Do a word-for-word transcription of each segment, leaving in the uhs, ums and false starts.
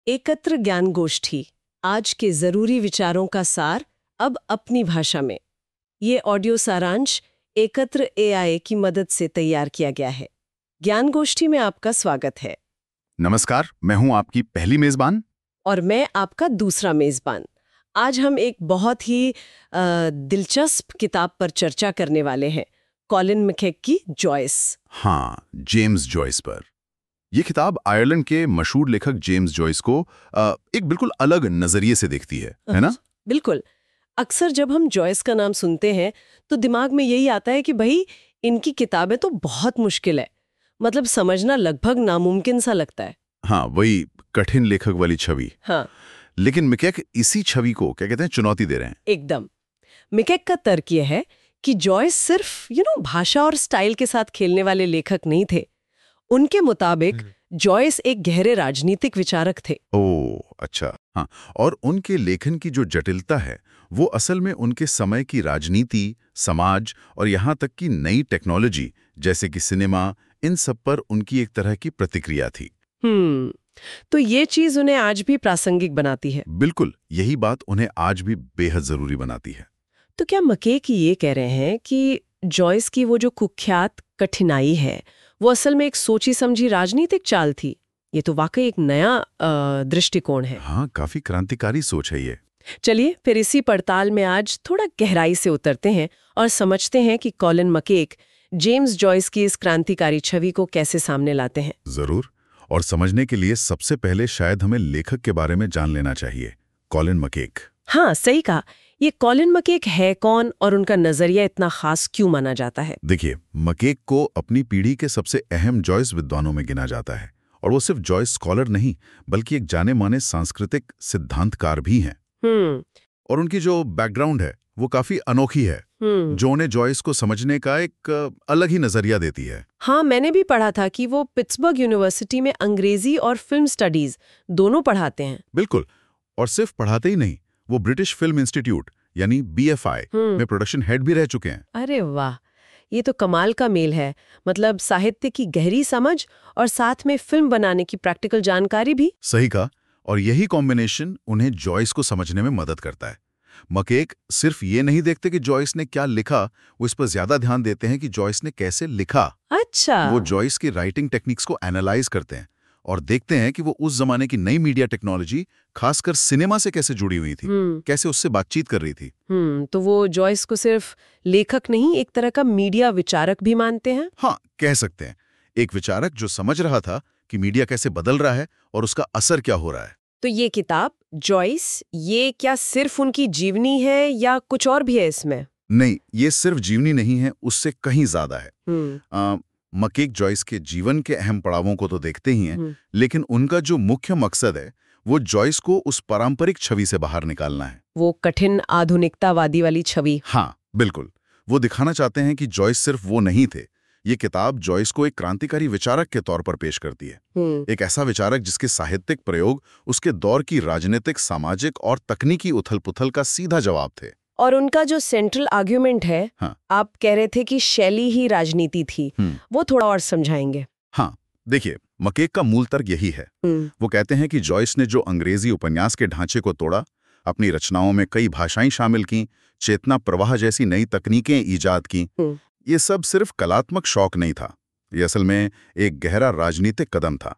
एकत्र ज्ञान गोष्ठी, आज के जरूरी विचारों का सार अब अपनी भाषा में। ये ऑडियो सारांश एकत्र एआई की मदद से तैयार किया गया है। ज्ञान गोष्ठी में आपका स्वागत है। नमस्कार, मैं हूं आपकी पहली मेजबान और मैं आपका दूसरा मेजबान। आज हम एक बहुत ही अ, दिलचस्प किताब पर चर्चा करने वाले हैं, कॉलिन मैककेक की जॉयस। हाँ, जेम्स जॉयस पर। ये किताब आयरलैंड के मशहूर लेखक जेम्स जॉयस को आ, एक बिल्कुल अलग नजरिए से देखती है, है ना? बिल्कुल। अक्सर जब हम जॉयस का नाम सुनते हैं तो दिमाग में यही आता है कि भाई इनकी किताबें तो बहुत मुश्किल है, मतलब समझना लगभग नामुमकिन सा लगता है। हाँ, वही कठिन लेखक वाली छवि। हाँ, लेकिन मैककेक इसी छवि को क्या कहते हैं, चुनौती दे रहे हैं। एकदम। मैककेक का तर्क यह है कि जॉयस सिर्फ यू नो भाषा और स्टाइल के साथ खेलने वाले लेखक नहीं थे। उनके मुताबिक जॉयस एक गहरे राजनीतिक विचारक थे। ओह, अच्छा। हाँ, और उनके लेखन की जो जटिलता है वो असल में उनके समय की राजनीति, समाज और यहाँ तक कि नई टेक्नोलॉजी जैसे कि सिनेमा, इन सब पर उनकी एक तरह की प्रतिक्रिया थी। हम्म तो ये चीज उन्हें आज भी प्रासंगिक बनाती है। बिल्कुल, यही बात उन्हें आज भी बेहद जरूरी बनाती है। तो क्या मैककेक ये कह रहे हैं कि जॉयस की वो जो कुख्यात कठिनाई है वो असल में एक सोची समझी राजनीतिक चाल थी? ये तो वाकई एक नया अ, दृष्टिकोण है। हाँ, काफी क्रांतिकारी सोच है ये। चलिए फिर इसी पड़ताल में आज थोड़ा गहराई से उतरते हैं और समझते हैं कि कॉलिन मैककेक जेम्स जॉयस की इस क्रांतिकारी छवि को कैसे सामने लाते हैं। जरूर। और समझने के लिए सबसे पहले शायद हमें लेखक के बारे में जान लेना चाहिए, कॉलिन मैककेक। हाँ, सही कहा। ये कॉलिन मैककेक है कौन और उनका नजरिया इतना खास क्यों माना जाता है? देखिए, मैककेक को अपनी पीढ़ी के सबसे अहम जॉयस विद्वानों में गिना जाता है। और वो सिर्फ जॉयस स्कॉलर नहीं, बल्कि एक जाने माने सांस्कृतिक सिद्धांतकार भी हैं। हम्म और उनकी जो बैकग्राउंड है वो काफी अनोखी है, हम्म जो उन्हें जॉयस को समझने का एक अ, अलग ही नजरिया देती है। हाँ, मैंने भी पढ़ा था कि वो पिट्सबर्ग यूनिवर्सिटी में अंग्रेजी और फिल्म स्टडीज दोनों पढ़ाते हैं। बिल्कुल। और सिर्फ पढ़ाते ही नहीं, वो ब्रिटिश फिल्म इंस्टीट्यूट यानी बी एफ आई में प्रोडक्शन हेड भी रह चुके हैं। अरे वाह, ये तो कमाल का मेल है। मतलब साहित्य की गहरी समझ और साथ में फिल्म बनाने की प्रैक्टिकल जानकारी भी। सही कहा। और यही कॉम्बिनेशन उन्हें जॉयस को समझने में मदद करता है। मैककेक सिर्फ ये नहीं देखते कि जॉयस ने क्या लिखा, वो इस पर ज्यादा ध्यान देते हैं कि जॉयस ने कैसे लिखा। अच्छा। वो जॉयस की राइटिंग टेक्निक्स को एनालाइज करते हैं और देखते हैं कि वो उस जमाने की नई मीडिया टेक्नोलॉजी, खासकर सिनेमा से कैसे जुड़ी हुई थी, कैसे उससे बातचीत कर रही थी। हम्म तो वो जॉयस को सिर्फ लेखक नहीं, एक तरह का मीडिया विचारक भी मानते हैं। हाँ, कह सकते हैं। एक विचारक जो समझ रहा था कि मीडिया कैसे बदल रहा है और उसका असर क्या हो रहा है। तो ये किताब जॉयस, ये क्या सिर्फ उनकी जीवनी है या कुछ और भी है इसमें? नहीं, ये सिर्फ जीवनी नहीं है, उससे कहीं ज्यादा है। हम्म आ, मैककेक जॉयस के जीवन के अहम पड़ावों को तो देखते ही हैं, लेकिन उनका जो मुख्य मकसद है वो जॉयस को उस पारंपरिक छवि से बाहर निकालना है। वो कठिन आधुनिकतावादी वाली छवि। हाँ, बिल्कुल। वो दिखाना चाहते हैं कि जॉयस सिर्फ वो नहीं थे। ये किताब जॉयस को एक क्रांतिकारी विचारक के तौर पर पेश करती है। एक ऐसा विचारक जिसके साहित्यिक प्रयोग उसके दौर की राजनीतिक, सामाजिक और तकनीकी उथल-पुथल का सीधा जवाब थे। और उनका जो सेंट्रल आर्ग्यूमेंट है, हाँ। आप कह रहे थे कि शैली ही राजनीति थी, वो थोड़ा और समझाएंगे? हाँ, देखिए, मैककेक का मूल तर्क यही है। वो कहते हैं कि जॉयस ने जो अंग्रेजी उपन्यास के ढांचे को तोड़ा, अपनी रचनाओं में कई भाषाएं शामिल की, चेतना प्रवाह जैसी नई तकनीकें ईजाद की, ये सब सिर्फ कलात्मक शौक नहीं था, ये असल में एक गहरा राजनीतिक कदम था।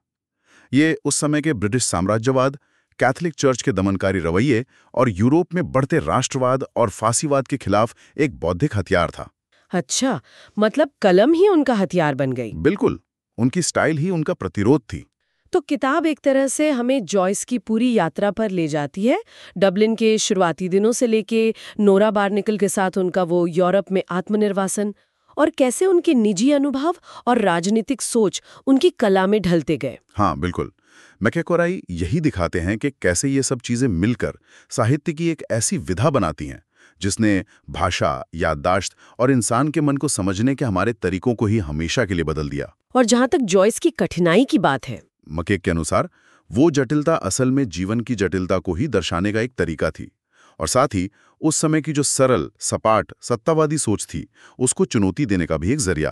ये उस समय के ब्रिटिश साम्राज्यवाद, कैथोलिक चर्च के दमनकारी रवैये और यूरोप में बढ़ते राष्ट्रवाद और फांसीवाद के खिलाफ एक बौद्धिक हथियार था। अच्छा, मतलब कलम ही उनका हथियार बन गई। बिल्कुल, उनकी स्टाइल ही उनका प्रतिरोध थी। तो किताब एक तरह से हमें जॉयस की पूरी यात्रा पर ले जाती है, डबलिन के शुरुआती दिनों से लेके नोरा बार्निकल के साथ उनका वो यूरोप में आत्मनिर्वासन, और कैसे उनके निजी अनुभव और राजनीतिक सोच उनकी कला में ढलते गए। हाँ, बिल्कुल। मैककेक और आई यही दिखाते हैं कि कैसे ये सब चीजें मिलकर साहित्य की एक ऐसी विधा बनाती हैं जिसने भाषा, याददाश्त और इंसान के मन को समझने के हमारे तरीकों को ही हमेशा के लिए बदल दिया। और जहां तक जॉयस की कठिनाई की बात है, मैककेक के अनुसार वो जटिलता असल में जीवन की जटिलता को ही दर्शाने का एक तरीका थी, और साथ ही उस समय की जो सरल, सपाट, सत्तावादी सोच थी, उसको चुनौती देने का भी एक जरिया।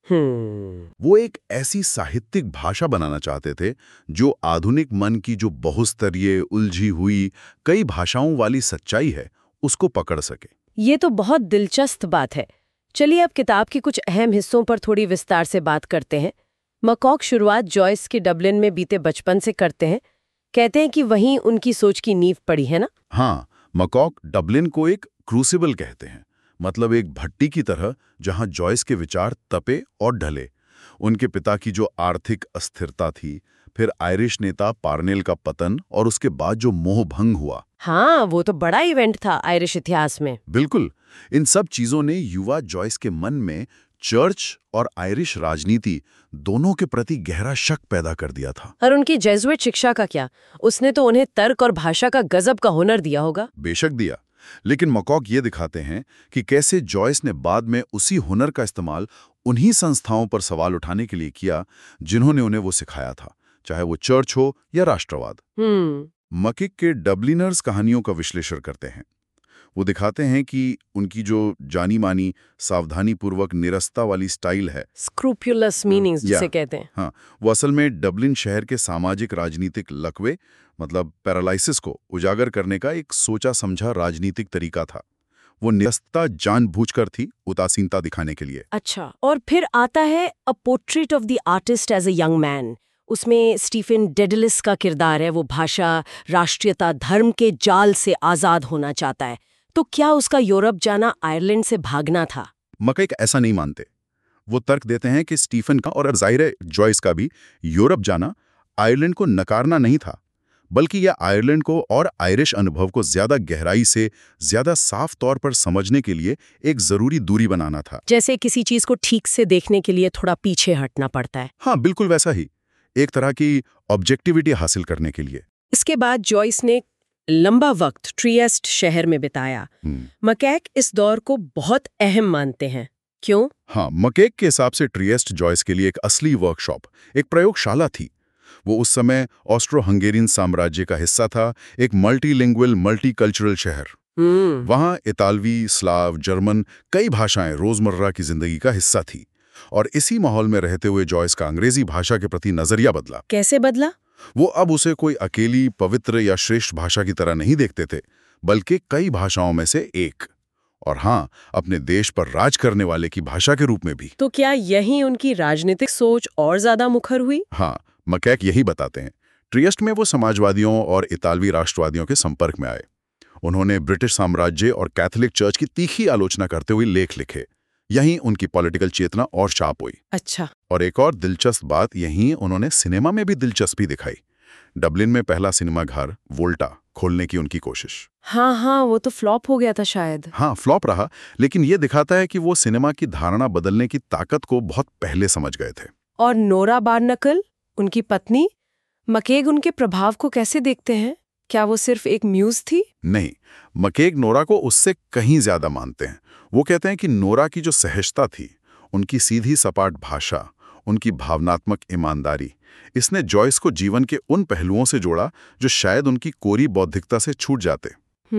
हम्म वो एक ऐसी साहित्यिक भाषा बनाना चाहते थे जो आधुनिक मन की जो बहुस्तरीय, उलझी हुई कई भाषाओं वाली सच्चाई है उसको पकड़ सके। ये तो बहुत दिलचस्प बात है। चलिए अब किताब के कुछ अहम हिस्सों पर थोड़ी विस्तार से बात करते हैं। मकॉक शुरुआत जॉयस के डबलिन में बीते बचपन से करते हैं। कहते हैं कि वहीं उनकी सोच की नींव पड़ी है ना। हाँ, मकॉक डबलिन को एक क्रूसिबल कहते हैं, मतलब एक भट्टी की तरह जहां जॉयस के विचार तपे और ढले। उनके पिता की जो आर्थिक अस्थिरता थी, फिर आयरिश नेता पार्नेल का पतन और उसके बाद जो मोह भंग हुआ। हाँ, वो तो बड़ा इवेंट था आयरिश इतिहास में। बिल्कुल, इन सब चीजों ने युवा जॉयस के मन में चर्च और आयरिश राजनीति दोनों के प्रति गहरा शक पैदा कर दिया था। और उनकी जेजुइट शिक्षा का क्या? उसने तो उन्हें तर्क और भाषा का गजब का हुनर दिया होगा। बेशक दिया, लेकिन मकॉक ये दिखाते हैं कि कैसे जॉयस ने बाद में उसी हुनर का इस्तेमाल उन्हीं संस्थाओं पर सवाल उठाने के लिए किया जिन्होंने उन्हें वो सिखाया था, चाहे वो चर्च हो या राष्ट्रवाद। हम्म मकिक के डबलिनर्स कहानियों का विश्लेषण करते हैं। वो दिखाते हैं कि उनकी जो जानी मानी सावधानीपूर्वक निरस्ता वाली स्टाइल है, स्क्रूपुलस मीनिंग्स या, जिसे कहते हैं। हाँ, वो असल में डबलिन शहर के सामाजिक राजनीतिक लकवे, मतलब पैरालाइसिस को उजागर करने का एक सोचा समझा राजनीतिक तरीका था। वो निरस्ता जानबूझकर थी, उदासीनता दिखाने के लिए। अच्छा, और फिर आता है a portrait of the artist as a young man. उसमें स्टीफन डेडलिस का किरदार है। वो भाषा, राष्ट्रीयता, धर्म के जाल से आजाद होना चाहता है। तो क्या उसका यूरोप जाना आयरलैंड से भागना था? मकैक ऐसा नहीं मानते। वो तर्क देते हैं कि स्टीफन का और जाहिर है जॉयस का भी यूरोप जाना आयरलैंड को नकारना नहीं था, बल्कि यह आयरलैंड को और आयरिश अनुभव को ज्यादा गहराई से, ज्यादा साफ तौर पर समझने के लिए एक जरूरी दूरी बनाना था। जैसे किसी चीज को ठीक से देखने के लिए थोड़ा पीछे हटना पड़ता है। हाँ, बिल्कुल वैसा ही, एक तरह की ऑब्जेक्टिविटी हासिल करने के लिए। इसके बाद जॉयस ने लंबा वक्त ट्रिएस्ट शहर में बिताया। मकैक इस दौर को बहुत अहम मानते हैं। क्यों? हाँ, मकैक के हिसाब से ट्रिएस्ट जॉयस के लिए एक असली वर्कशॉप, एक प्रयोगशाला थी। वो उस समय ऑस्ट्रो हंगेरियन साम्राज्य का हिस्सा था, एक मल्टीलिंगुअल, मल्टीकल्चरल शहर। वहाँ इतालवी, स्लाव, जर्मन कई भाषाएं रोजमर्रा की जिंदगी का हिस्सा थी। और इसी माहौल में रहते हुए जॉयस का अंग्रेजी भाषा के प्रति नजरिया बदला। कैसे बदला? वो अब उसे कोई अकेली, पवित्र या श्रेष्ठ भाषा की तरह नहीं देखते थे, बल्कि कई भाषाओं में से एक, और हाँ, अपने देश पर राज करने वाले की भाषा के रूप में भी। तो क्या यही उनकी राजनीतिक सोच और ज्यादा मुखर हुई? हाँ, मकैक यही बताते हैं। ट्रिएस्ट में वो समाजवादियों और इतालवी राष्ट्रवादियों के संपर्क में आए। उन्होंने ब्रिटिश साम्राज्य और कैथोलिक चर्च की तीखी आलोचना करते हुए लेख लिखे। यहीं उनकी पॉलिटिकल चेतना और शार्प हुई। अच्छा। और एक और दिलचस्प बात, यहीं उन्होंने सिनेमा में भी दिलचस्पी दिखाई। डबलिन में पहला सिनेमा घर वोल्टा खोलने की उनकी कोशिश। हाँ हाँ, वो तो फ्लॉप हो गया था शायद। हाँ, फ्लॉप रहा, लेकिन ये दिखाता है कि वो सिनेमा की धारणा बदलने की ताकत को बहुत पहले समझ गए थे। और नोरा बार्नकल, उनकी पत्नी, मकेग उनके प्रभाव को कैसे देखते हैं? क्या वो सिर्फ एक म्यूज थी? नहीं, मकेग नोरा को उससे कहीं ज्यादा मानते हैं। वो कहते हैं कि नोरा की जो सहजता थी, उनकी सीधी सपाट भाषा, उनकी भावनात्मक ईमानदारी, इसने जॉयस को जीवन के उन पहलुओं से जोड़ा जो शायद उनकी कोरी बौद्धिकता से छूट जाते।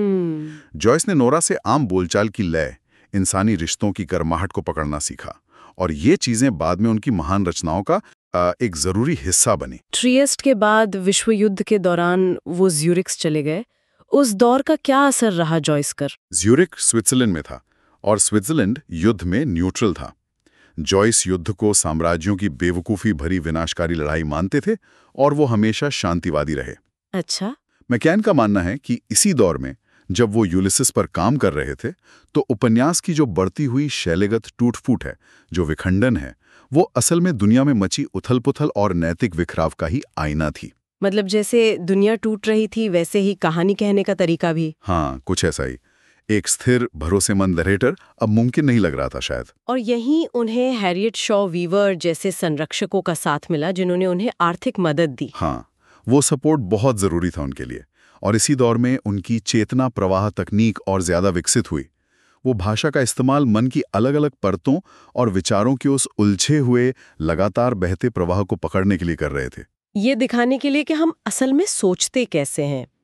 हम्म जॉयस ने नोरा से आम बोलचाल की लय, इंसानी रिश्तों की गर्माहट को पकड़ना सीखा, और ये चीजें बाद में उनकी महान रचनाओं का आ, एक जरूरी हिस्सा बनी। ट्रिएस्ट के बाद विश्व युद्ध के दौरान वो ज्यूरिक्स चले गए। उस दौर का क्या असर रहा जॉयस कर? ज्यूरिक स्विट्जरलैंड में था, और स्विट्जरलैंड युद्ध में न्यूट्रल था। जॉयस युद्ध को साम्राज्यों की बेवकूफ़ी भरी विनाशकारी लड़ाई मानते थे, और वो हमेशा शांतिवादी रहे। अच्छा। मैकैन का मानना है कि इसी दौर में जब वो यूलिसिस पर काम कर रहे थे, तो उपन्यास की जो बढ़ती हुई शैलीगत टूट-फूट है, जो विखंडन है, वो असल में दुनिया में मची उथल-पुथल और नैतिक विखराव का ही आईना थी। मतलब जैसे दुनिया टूट रही थी, वैसे ही कहानी कहने का तरीका भी। हाँ, कुछ ऐसा ही। एक स्थिर, भरोसेमंद नरेटर अब मुमकिन नहीं लग रहा था शायद। और यहीं उन्हें हैरियट शॉ वीवर जैसे संरक्षकों का साथ मिला, जिन्होंने उन्हें आर्थिक मदद दी। हाँ, वो सपोर्ट बहुत जरूरी था उनके लिए। और इसी दौर में उनकी चेतना प्रवाह तकनीक और ज्यादा विकसित हुई। वो भाषा का इस्तेमाल मन की अलग अलग परतों और विचारों के उस उलझे हुए, लगातार बहते प्रवाह को पकड़ने के लिए कर रहे थे। ये दिखाने के लिए कि हम असल में सोचते कैसे हैं,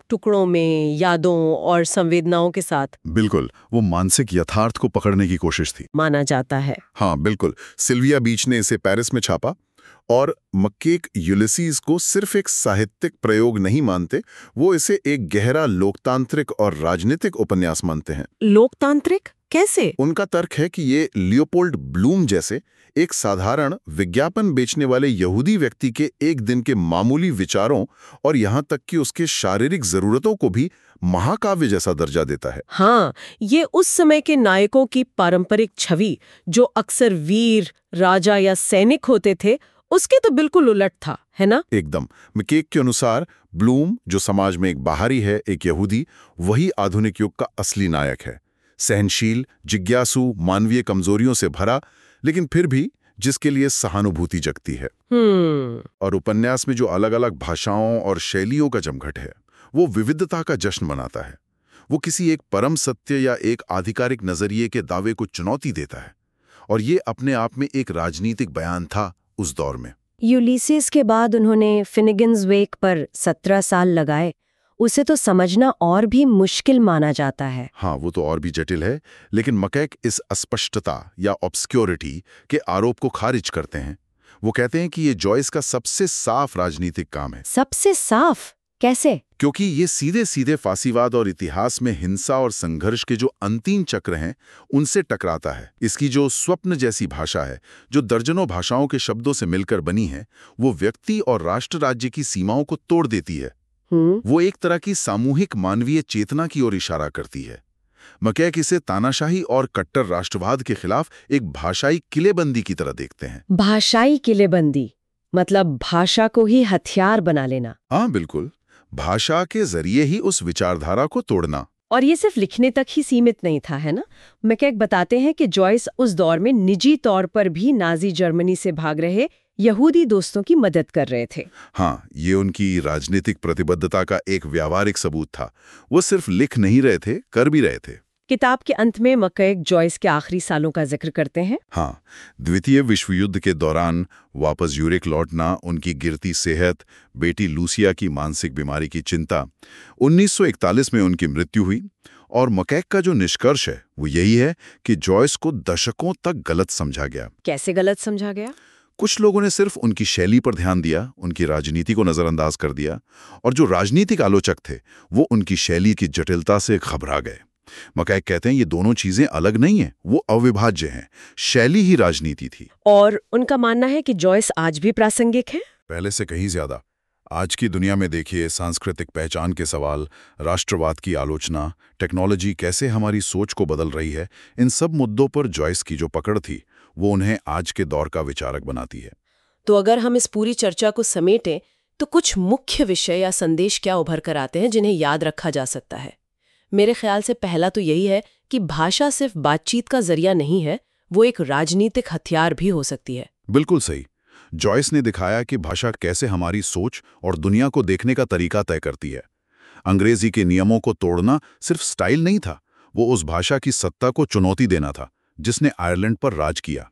टुकड़ों में, यादों और संवेदनाओं के साथ। बिल्कुल, वो मानसिक यथार्थ को पकड़ने की कोशिश थी, माना जाता है। हाँ बिल्कुल। सिल्विया बीच ने इसे पेरिस में छापा और मक्केक यूलिसीज को सिर्फ एक साहित्यिक प्रयोग नहीं मानते, वो इसे एक गहरा लोकतांत्रिक और राजनीतिक उपन्यास मानते हैं। लोकतांत्रिक कैसे? उनका तर्क है कि ये लियोपोल्ड ब्लूम जैसे एक साधारण विज्ञापन बेचने वाले यहूदी व्यक्ति के एक दिन के मामूली विचारों और यहाँ तक कि उसके शारीरिक जरूरतों को भी महाकाव्य जैसा दर्जा देता है। हाँ, ये उस समय के नायकों की पारंपरिक छवि, जो अक्सर वीर, राजा या सैनिक होते थे, उसके तो बिल्कुल उलट था, है ना? एकदम। मकेक के अनुसार ब्लूम, जो समाज में एक बाहरी है, एक यहूदी, वही आधुनिक युग का असली नायक है। सहनशील, जिज्ञासु, मानवीय कमजोरियों से भरा, लेकिन फिर भी जिसके लिए सहानुभूति जगती है। हम्म और उपन्यास में जो अलग अलग भाषाओं और शैलियों का जमघट है, वो विविधता का जश्न मनाता है। वो किसी एक परम सत्य या एक आधिकारिक नजरिए के दावे को चुनौती देता है, और ये अपने आप में एक राजनीतिक बयान था उस दौर में। यूलिसीज के बाद उन्होंने फिनिगन्स वेक पर सत्रह साल लगाए। उसे तो समझना और भी मुश्किल माना जाता है। हाँ, वो तो और भी जटिल है, लेकिन मकैक इस अस्पष्टता या ऑब्स्क्योरिटी के आरोप को खारिज करते हैं। वो कहते हैं कि ये जॉयस का सबसे साफ राजनीतिक काम है। सबसे साफ कैसे? क्योंकि ये सीधे सीधे फांसीवाद और इतिहास में हिंसा और संघर्ष के जो अंतिम चक्र हैं, उनसे टकराता है। इसकी जो स्वप्न जैसी भाषा है, जो दर्जनों भाषाओं के शब्दों से मिलकर बनी है, वो व्यक्ति और राष्ट्र राज्य की सीमाओं को तोड़ देती है। वो एक तरह की सामूहिक मानवीय चेतना की ओर इशारा करती है। मकैक इसे तानाशाही और कट्टर राष्ट्रवाद के खिलाफ एक भाषाई किलेबंदी की तरह देखते हैं। भाषाई किलेबंदी मतलब भाषा को ही हथियार बना लेना। हाँ बिल्कुल, भाषा के जरिए ही उस विचारधारा को तोड़ना। और ये सिर्फ लिखने तक ही सीमित नहीं था, है ना? मकैक बताते हैं कि जॉयस उस दौर में निजी तौर पर भी नाजी जर्मनी से भाग रहे यहूदी दोस्तों की मदद कर रहे थे। हाँ, ये उनकी राजनीतिक प्रतिबद्धता का एक व्यावहारिक सबूत था। वो सिर्फ लिख नहीं रहे थे, कर भी रहे थे। किताब के अंत में मकैक जॉयस के आखिरी सालों का जिक्र करते हैं। हाँ, द्वितीय विश्व युद्ध के दौरान वापस यूरोप लौटना, उनकी गिरती सेहत, बेटी लूसिया की मानसिक बीमारी की चिंता। उन्नीस सौ इकतालीस में उनकी मृत्यु हुई, और मकैक का जो निष्कर्ष है वो यही है कि जॉयस को दशकों तक गलत समझा गया। कैसे गलत समझा गया? कुछ लोगों ने सिर्फ उनकी शैली पर ध्यान दिया, उनकी राजनीति को नजरअंदाज कर दिया, और जो राजनीतिक आलोचक थे वो उनकी शैली की जटिलता से घबरा गए। मकैक कहते हैं ये दोनों चीजें अलग नहीं हैं, वो अविभाज्य हैं। शैली ही राजनीति थी। और उनका मानना है कि जॉयस आज भी प्रासंगिक है। पहले से कहीं ज्यादा। आज की दुनिया में देखिए, सांस्कृतिक पहचान के सवाल, राष्ट्रवाद की आलोचना, टेक्नोलॉजी कैसे हमारी सोच को बदल रही है, इन सब मुद्दों पर जॉयस की जो पकड़ थी वो उन्हें आज के दौर का विचारक बनाती है। तो अगर हम इस पूरी चर्चा को समेटें तो कुछ मुख्य विषय या संदेश क्या उभर कर आते हैं जिन्हें याद रखा जा सकता है? मेरे ख्याल से पहला तो यही है कि भाषा सिर्फ बातचीत का जरिया नहीं है, वो एक राजनीतिक हथियार भी हो सकती है। बिल्कुल सही। जॉयस ने दिखाया कि भाषा कैसे हमारी सोच और दुनिया को देखने का तरीका तय करती है। अंग्रेजी के नियमों को तोड़ना सिर्फ स्टाइल नहीं था, वो उस भाषा की सत्ता को चुनौती देना था जिसने आयरलैंड पर राज किया।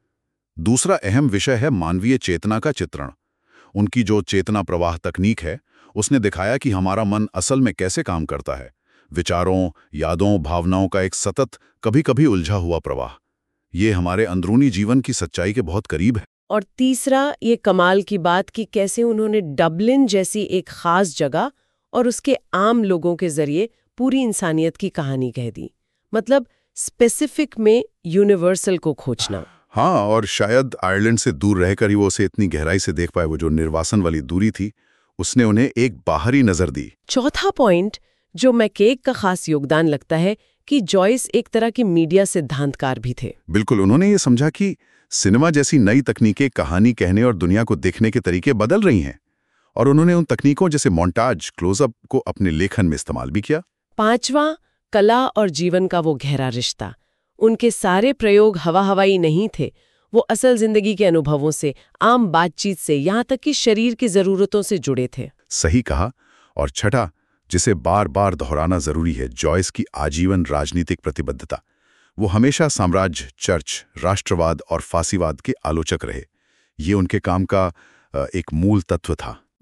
दूसरा अहम विषय है मानवीय चेतना का चित्रण। उनकी जो चेतना प्रवाह तकनीक है, उसने दिखाया कि हमारा मन असल में कैसे काम करता है। विचारों, यादों, भावनाओं का एक सतत, कभी कभी उलझा हुआ प्रवाह। ये हमारे अंदरूनी जीवन की सच्चाई के बहुत करीब है। और तीसरा, ये कमाल की बात कि कैसे उन्होंने डबलिन जैसी एक खास जगह और उसके आम लोगों के जरिए पूरी इंसानियत की कहानी कह दी। मतलब स्पेसिफिक में यूनिवर्सल को खोजना। हाँ, और शायद आयरलैंड से दूर रहकर ही वो उसे इतनी गहराई से देख पाए। वो जो निर्वासन वाली दूरी थी, उसने उन्हें एक बाहरी नजर दी। चौथा पॉइंट जो मकैक का खास योगदान लगता है कि जॉयस एक तरह की मीडिया सिद्धांतकार भी थे। बिल्कुल, उन्होंने ये समझा कि सिनेमा जैसी नई तकनीकें कहानी कहने और दुनिया को देखने के तरीके बदल रही हैं, और उन्होंने उन तकनीकों जैसे मोन्टाज, क्लोजअप को अपने लेखन में इस्तेमाल भी किया। पांचवा, कला और जीवन का वो गहरा रिश्ता। उनके सारे प्रयोग हवा हवाई नहीं थे, वो असल जिंदगी के अनुभवों से, आम बातचीत से, यहाँ तक कि शरीर की जरूरतों से जुड़े थे। सही कहा। और छठा, जिसे बार बार दोहराना जरूरी है, जॉयस की आजीवन राजनीतिक प्रतिबद्धता। वो हमेशा साम्राज्य, चर्च, राष्ट्रवाद और फांसीवाद के आलोचक रहे। ये उनके काम का एक मूल तत्व था।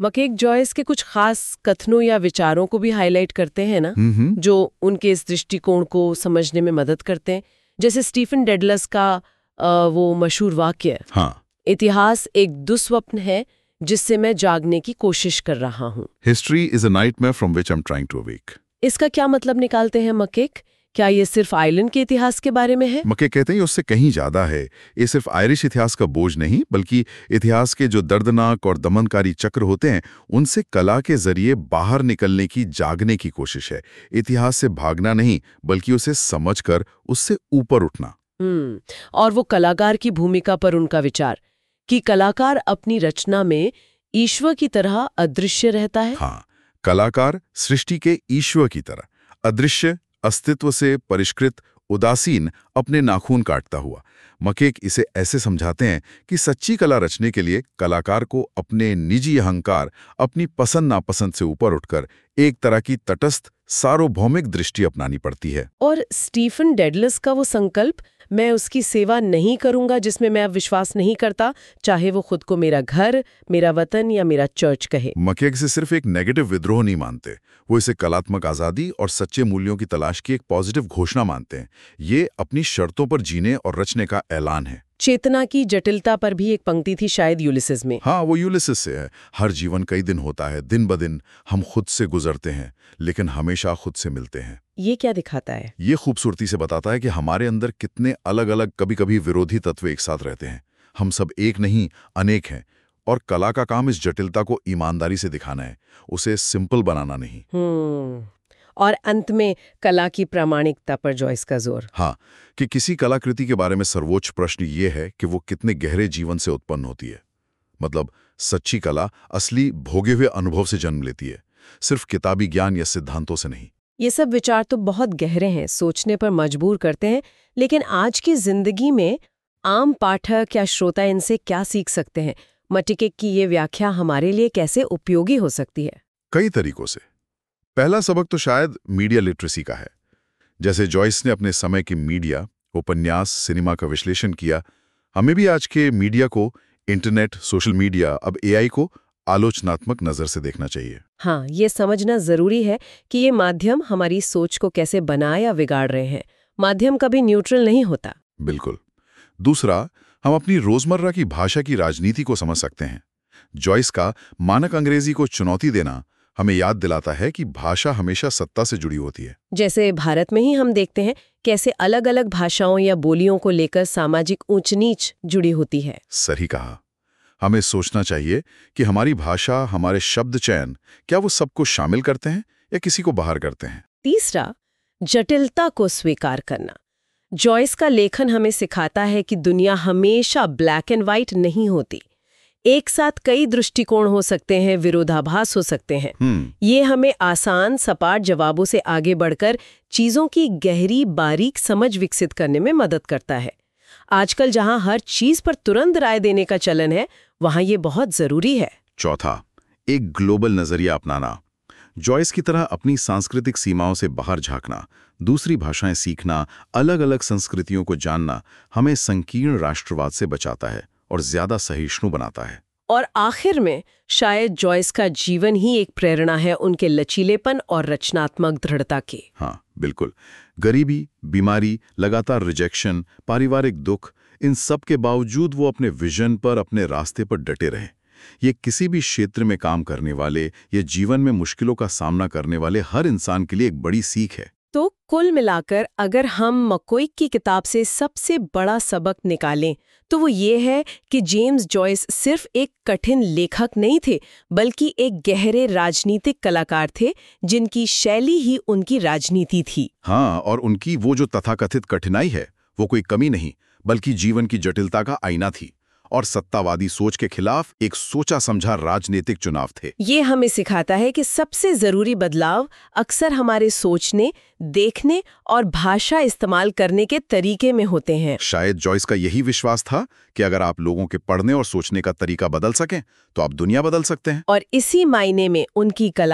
मकेक जॉयस के कुछ खास कथनों या विचारों को भी हाईलाइट करते हैं ना, हम्म जो उनके इस दृष्टिकोण को समझने में मदद करते हैं। जैसे स्टीफन डेडलस का आ, वो मशहूर वाक्य, हाँ, इतिहास एक दुस्वप्न है जिससे मैं जागने की कोशिश कर रहा हूँ। History is a nightmare from which I am trying to awake. इसका क्या मतलब निकालते हैं मकेक? क्या ये सिर्फ आयरलैंड के इतिहास के बारे में है? मके कहते हैं उससे कहीं ज्यादा है। ये सिर्फ आयरिश इतिहास का बोझ नहीं, बल्कि इतिहास के जो दर्दनाक और दमनकारी चक्र होते हैं उनसे कला के जरिए बाहर निकलने की, जागने की कोशिश है। इतिहास से भागना नहीं, बल्कि उसे समझकर उससे ऊपर उठना। हम्म और वो कलाकार की भूमिका पर उनका विचार कि कलाकार अपनी रचना में ईश्वर की तरह अदृश्य रहता है। हाँ, कलाकार सृष्टि के ईश्वर की तरह अदृश्य, अस्तित्व से परिष्कृत, उदासीन, अपने नाखून काटता हुआ। मकेक इसे ऐसे समझाते हैं कि सच्ची कला रचने के लिए कलाकार को अपने निजी अहंकार, अपनी पसंद नापसंद से ऊपर उठकर एक तरह की तटस्थ, सार्वभौमिक दृष्टि अपनानी पड़ती है। और स्टीफन डेडलस का वो संकल्प, मैं उसकी सेवा नहीं करूंगा जिसमें मैं अब विश्वास नहीं करता, चाहे वो खुद को मेरा घर, मेरा वतन या मेरा चर्च कहे। मकेक से सिर्फ एक नेगेटिव विद्रोह नहीं मानते, वो इसे कलात्मक आजादी और सच्चे मूल्यों की तलाश की एक पॉजिटिव घोषणा मानते हैं। ये अपनी शर्तों पर जीने और रचने का ऐलान है। चेतना की जटिलता पर भी एक पंक्ति थी शायद यूलिसिस में। हाँ, वो यूलिसिस से है। हर जीवन कई दिन होता है, दिन ब दिन हम खुद से गुजरते हैं, लेकिन हमेशा खुद से मिलते हैं। ये क्या दिखाता है? ये खूबसूरती से बताता है कि हमारे अंदर कितने अलग अलग, कभी कभी विरोधी तत्व एक साथ रहते हैं। हम सब एक नहीं, अनेक हैं। और कला का काम इस जटिलता को ईमानदारी से दिखाना है, उसे सिंपल बनाना नहीं। हम्म और अंत में कला की प्रामाणिकता पर जॉयस का जोर। हाँ, कि किसी कलाकृति के बारे में सर्वोच्च प्रश्न ये है कि वो कितने गहरे जीवन से उत्पन्न होती है। मतलब सच्ची कला असली भोगे हुए अनुभव से जन्म लेती है, सिर्फ किताबी ज्ञान या सिद्धांतों से नहीं। ये सब विचार तो बहुत गहरे हैं, सोचने पर मजबूर करते हैं, लेकिन आज की जिंदगी में आम पाठक या श्रोता इनसे क्या सीख सकते हैं? मकेक की ये व्याख्या हमारे लिए कैसे उपयोगी हो सकती है? कई तरीकों से। पहला सबक तो शायद मीडिया लिटरेसी का है। जैसे जॉयस ने अपने समय की मीडिया, उपन्यास, सिनेमा का विश्लेषण किया, हमें भी आज के मीडिया को, इंटरनेट, सोशल मीडिया, अब एआई को आलोचनात्मक नजर से देखना चाहिए। हाँ, ये समझना जरूरी है कि ये माध्यम हमारी सोच को कैसे बना या बिगाड़ रहे हैं। माध्यम कभी न्यूट्रल नहीं होता। बिल्कुल। दूसरा, हम अपनी रोजमर्रा की भाषा की राजनीति को समझ सकते हैं। जॉयस का मानक अंग्रेजी को चुनौती देना हमें याद दिलाता है कि भाषा हमेशा सत्ता से जुड़ी होती है। जैसे भारत में ही हम देखते हैं कैसे अलग अलग भाषाओं या बोलियों को लेकर सामाजिक ऊंच नीच जुड़ी होती है। सही कहा। हमें सोचना चाहिए कि हमारी भाषा, हमारे शब्द चयन, क्या वो सबको शामिल करते हैं या किसी को बाहर करते हैं। तीसरा, जटिलता को स्वीकार करना। जॉयस का लेखन हमें सिखाता है कि दुनिया हमेशा ब्लैक एंड व्हाइट नहीं होती। एक साथ कई दृष्टिकोण हो सकते हैं, विरोधाभास हो सकते हैं। ये हमें आसान, सपाट जवाबों से आगे बढ़कर चीजों की गहरी, बारीक समझ विकसित करने में मदद करता है। आजकल जहां हर चीज पर तुरंत राय देने का चलन है, वहां ये बहुत जरूरी है। चौथा, एक ग्लोबल नजरिया अपनाना। जॉयस की तरह अपनी सांस्कृतिक सीमाओं से बाहर झांकना, दूसरी भाषाएं सीखना, अलग अलग संस्कृतियों को जानना हमें संकीर्ण राष्ट्रवाद से बचाता है और ज्यादा सहिष्णु बनाता है। और आखिर में शायद जॉयस का जीवन ही एक प्रेरणा है उनके लचीलेपन और रचनात्मक दृढ़ता की। हाँ, बिल्कुल। गरीबी, बीमारी, लगातार रिजेक्शन, पारिवारिक दुख, इन सब के बावजूद वो अपने विजन पर, अपने रास्ते पर डटे रहे। ये किसी भी क्षेत्र में काम करने वाले, ये जीवन में मुश्किलों का सामना करने वाले हर इंसान के लिए एक बड़ी सीख है। तो कुल मिलाकर अगर हम मकेक की किताब से सबसे बड़ा सबक निकालें तो वो ये है कि जेम्स जॉयस सिर्फ एक कठिन लेखक नहीं थे, बल्कि एक गहरे राजनीतिक कलाकार थे जिनकी शैली ही उनकी राजनीति थी। हाँ, और उनकी वो जो तथाकथित कठिनाई है वो कोई कमी नहीं, बल्कि जीवन की जटिलता का आईना थी और सत्तावादी सोच के खिलाफ एक सोचा समझा राजनीतिक चुनाव थे। ये हमें सिखाता है कि सबसे जरूरी बदलाव अक्सर हमारे सोचने, देखने और भाषा इस्तेमाल करने के तरीके में होते हैं। शायद जॉयस का यही विश्वास था कि अगर आप लोगों के पढ़ने और सोचने का तरीका बदल सकें तो आप दुनिया बदल सकते हैं। और इसी मायने में उनकी कला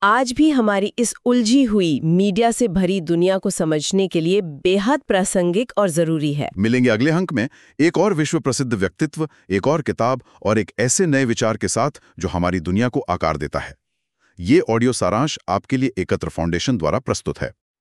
आज भी हमारी इस उलझी हुई मीडिया से भरी दुनिया को समझने के लिए बेहद प्रासंगिक और जरूरी है। मिलेंगे अगले अंक में एक और विश्व प्रसिद्ध व्यक्तित्व, एक और किताब और एक ऐसे नए विचार के साथ जो हमारी दुनिया को आकार देता है। ये ऑडियो सारांश आपके लिए एकत्र फाउंडेशन द्वारा प्रस्तुत है।